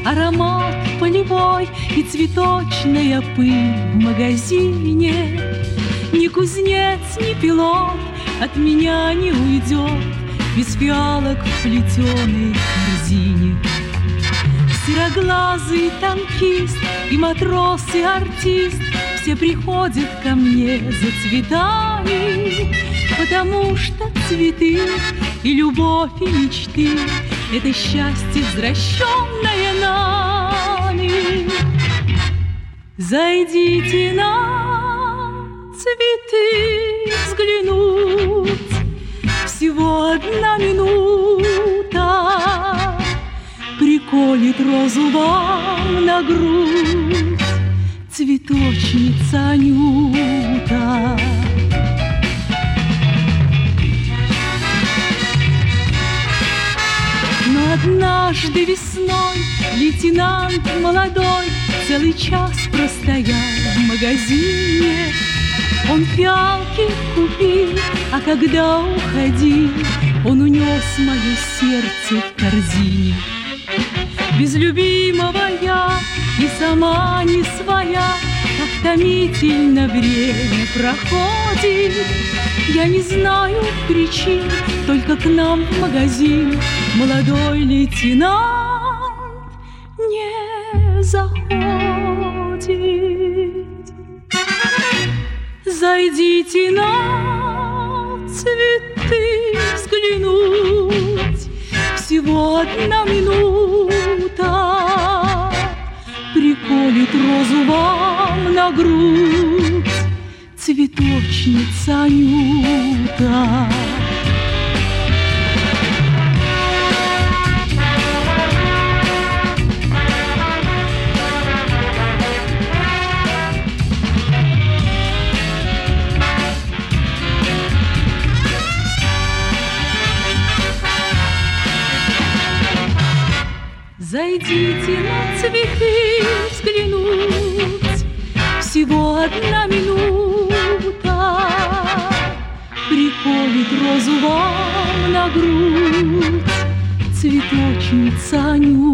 аромат полевой и цветочная пыль в магазине. Ни кузнец, ни пилот от меня не уйдет без фиалок в плетеной корзине. Сероглазый танкист и матрос, и артист все приходят ко мне за цветами, потому что цветы и любовь, и мечты — это счастье, возвращенное нами. Зайдите на цветы взглянуть, всего 1 минута приколет розу вам на грудь цветочница Анюта. Но однажды весной лейтенант молодой целый час простоял в магазине. Он фиалки купил, а когда уходил, он унес мое сердце в корзине. Без любимого я и сама не своя, как томительно время проходит. Я не знаю причин, только к нам в магазин молодой лейтенант не заходит. Зайдите на цветы взглянуть, всего 1 минута приколет розу вам на грудь цветочница Анюта. Зайдите на цветы взглянуть, всего 1 минута приколет розу вам на грудь цветочница Анюта.